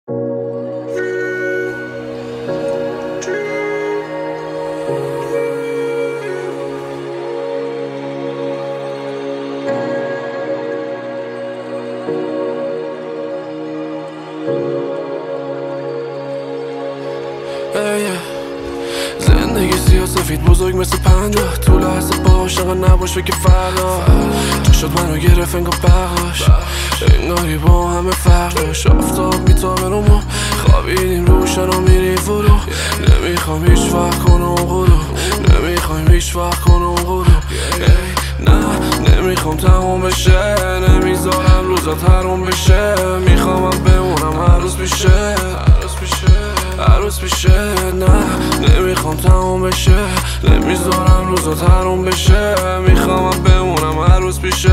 زندگی سیاسفید بزرگ مثل پنجاه، تو لحظه باش نقا نباش بگه فردا تو شد منو گرفت انگار بغلاش، انگاری با همه فرق داشت. آفتاب میتابه رو ما خوابیدیم روشن و میریم فرو، نمیخوام هیچ وقت کنم غرو، نمیخوایم هیچ وقت کنم غرو. نه نمیخوام تموم بشه، نمیذارم روزات حروم بشه، میخوامم بمونم هر روز بیشه، هر روز بیشه. نه نمیخوام تموم بشه، نمیذارم روزات حروم بشه، میخوامم بمونم هر روز بیشه،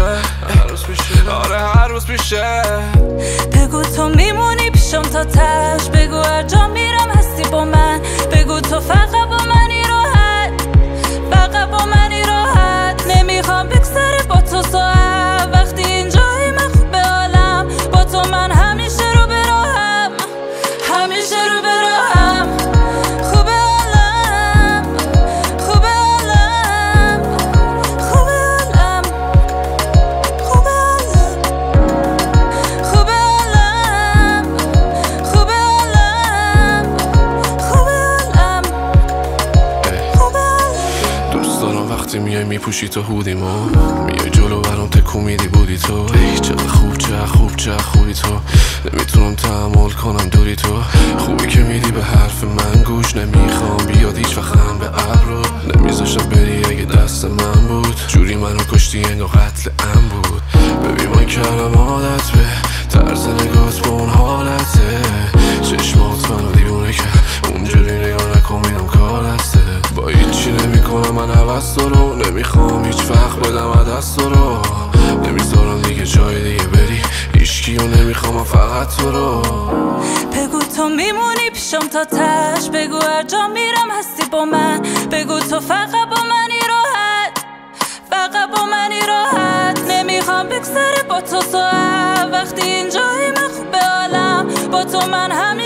آره هر روز بیشه. بگو تو میمونی پیشم تا تش، بگو هر جا میرم هستی با من، بگو تو فقط با منی راحت، فقط با منی راحت. نمیخوام بگذره با تو ساعت، وقتی اینجایی من خوب به حالم، با تو من همیشه رو به راهم، همیشه رو به راهم. خوب حالم، خوب حالم، خوب حالم، خوب حالم، خوب حالم، خوب حالم، خوب حالم، خوب حالم. دوست دارم وقتی میای میپوشی تو هودیمو، میای جلو برام تکون میدی بودی تو. ای چقدر خوب، چقدر خوب، چقدر خوبی تو، نمیتونم تحمل کنم دوری تو. خوبی که میدی به حرف من گوش، نمیخوام بیاد هیچ وقتم به ابرو، نمیذاشتم بری اگه دست من بود، جوری منو کشتی انگار قتل ام بود. ببین من کردم عادت به طرز نگات با اون حالته، چشمات منو دیوونه کرد، اونجوری نگاه نکن میدم کار دسته. با هیچی نمیکنم من عوض تو رو، نمیخوام هیچ وقت بدم عدست تو رو، نمیذارم دیگه جای دیگه بری هیچکیو، نمیخوام فقط تو رو. بگو تو میمونی پیشم تا تش، بگو هر جا میرم هستی با من، بگو تو فقط با منی راحت، فقط با منی راحت. نمیخوام بگذره با تو ساعت، وقتی اینجایی من خوب به حالم، با تو من همین